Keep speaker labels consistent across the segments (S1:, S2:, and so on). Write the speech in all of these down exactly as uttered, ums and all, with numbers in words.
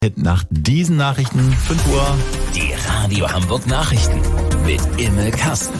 S1: Nach diesen Nachrichten, fünf Uhr.
S2: Die Radio Hamburg Nachrichten mit Imme Kasten.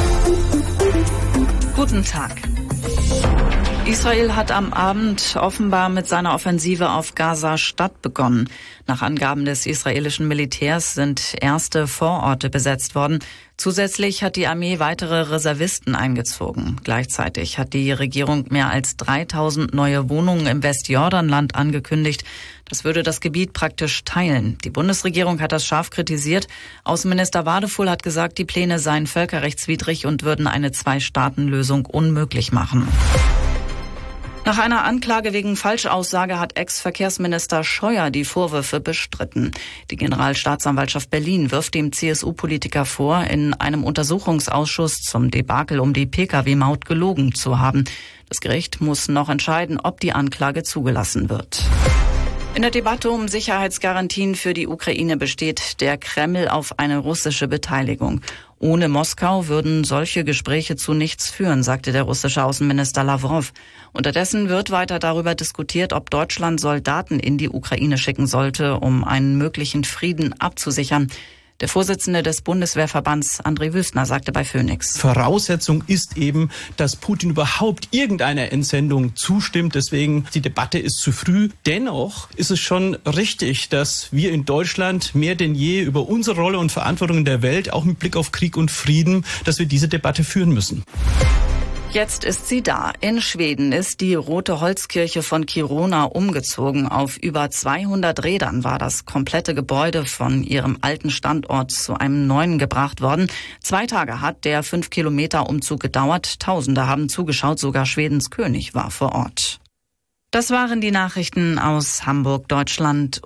S3: Guten Tag. Israel hat am Abend offenbar mit seiner Offensive auf Gaza-Stadt begonnen. Nach Angaben des israelischen Militärs sind erste Vororte besetzt worden. Zusätzlich hat die Armee weitere Reservisten eingezogen. Gleichzeitig hat die Regierung mehr als dreitausend neue Wohnungen im Westjordanland angekündigt. Das würde das Gebiet praktisch teilen. Die Bundesregierung hat das scharf kritisiert. Außenminister Wadefuhl hat gesagt, die Pläne seien völkerrechtswidrig und würden eine Zwei-Staaten-Lösung unmöglich machen. Nach einer Anklage wegen Falschaussage hat Ex-Verkehrsminister Scheuer die Vorwürfe bestritten. Die Generalstaatsanwaltschaft Berlin wirft dem C S U-Politiker vor, in einem Untersuchungsausschuss zum Debakel um die Pkw-Maut gelogen zu haben. Das Gericht muss noch entscheiden, ob die Anklage zugelassen wird. In der Debatte um Sicherheitsgarantien für die Ukraine besteht der Kreml auf eine russische Beteiligung. Ohne Moskau würden solche Gespräche zu nichts führen, sagte der russische Außenminister Lawrow. Unterdessen wird weiter darüber diskutiert, ob Deutschland Soldaten in die Ukraine schicken sollte, um einen möglichen Frieden abzusichern. Der Vorsitzende des Bundeswehrverbands, André Wüstner, sagte bei Phoenix:
S4: Voraussetzung ist eben, dass Putin überhaupt irgendeiner Entsendung zustimmt. Deswegen, die Debatte ist zu früh. Dennoch ist es schon richtig, dass wir in Deutschland mehr denn je über unsere Rolle und Verantwortung in der Welt, auch mit Blick auf Krieg und Frieden, dass wir diese Debatte führen müssen.
S3: Jetzt ist sie da. In Schweden ist die Rote Holzkirche von Kiruna umgezogen. Auf über zweihundert Rädern war das komplette Gebäude von ihrem alten Standort zu einem neuen gebracht worden. Zwei Tage hat der fünf Kilometer Umzug gedauert. Tausende haben zugeschaut, sogar Schwedens König war vor Ort. Das waren die Nachrichten aus Hamburg, Deutschland.